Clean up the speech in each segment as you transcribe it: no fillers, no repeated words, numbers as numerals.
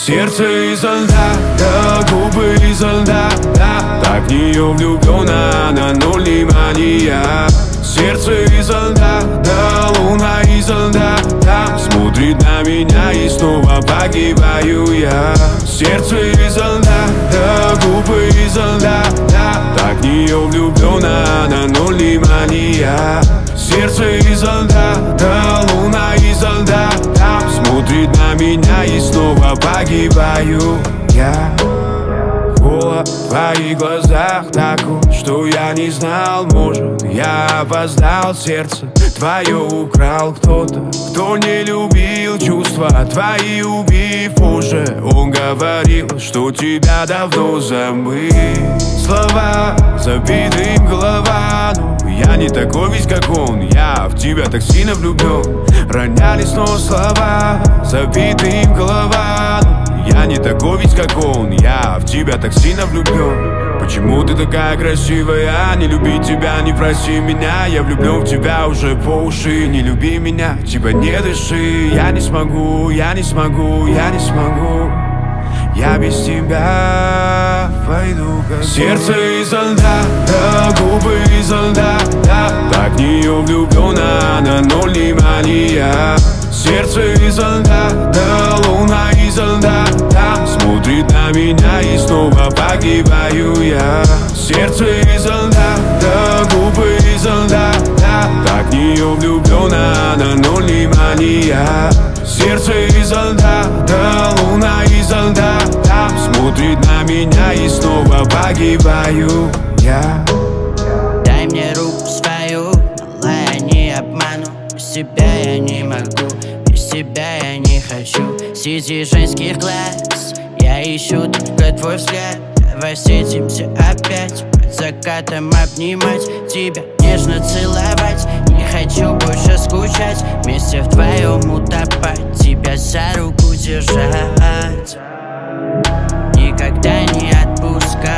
Сердце изо льда, да, губы изо льда, да. Так в нее влюблена, она ноль внимания. Сердце изо льда, да, луна изо льда, да. Смотрит на меня и снова погибаю я. Сердце изо льда, да, губы изо льда, да. Так в нее влюблена, она ноль внимания. Сердце изо льда, да, луна изо льда, да. Смотрит на меня и снова погибаю я. Холод в твоих глазах такой, что я не знал, может, я опоздал. Сердце твое украл кто-то, кто не любил чувства твои, убив уже. Он говорил, что тебя давно забыл. Слова забиты им голова, но я не такой ведь, как он. Я в тебя так сильно влюблен. Роняли снова слова, забиты им голова, но я не такой ведь, как он. Я в тебя так сильно влюблен. Почему ты такая красивая? Не люби тебя, не проси меня. Я влюблен в тебя уже по уши. Не люби меня, типа не дыши. Я не смогу, я не смогу, я не смогу. Я без тебя пойду как сердце изо льда, да, губы изо льда, да. Так в нее влюблена, она ноль внимания. Сердце изо льда, да, луна изо льда, да. Смотрит на меня и снова погибаю я. Сердце изо льда, да, губы изо льда, да. Так в нее влюблена, она ноль внимания. Сердце изо льда, да, луна изо льда, да. Смотрит на меня и снова погибаю я. Дай мне руку свою, малая, не обману. Без тебя я не могу, без тебя я не хочу. Среди женских глаз я ищу только твой взгляд. Давай встретимся опять, под закатом обнимать тебя, нежно целовать. Не хочу больше скучать, вместе вдвоем утопать, тебя за руку держать, никогда не отпускать.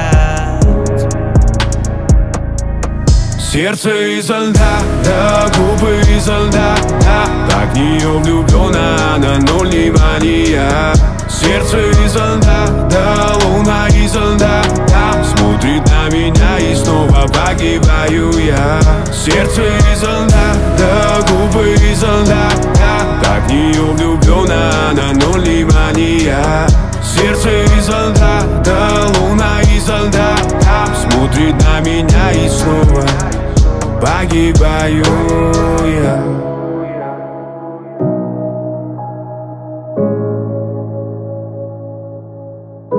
Сердце изо льда, да, губы изо льда, да. Так в нее влюблена, она ноль внимания. Сердце изо льда, да, луна изо льда, да. Смотрит на меня и снова погибаю я. Сердце изо льда, да, губы изо льда, да. Так в нее влюблена, она ноль внимания. Сердце изо льда, да, луна изо льда, да. Смотрит на меня и снова погибаю я.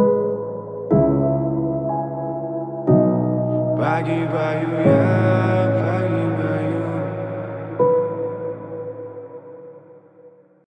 Погибаю я.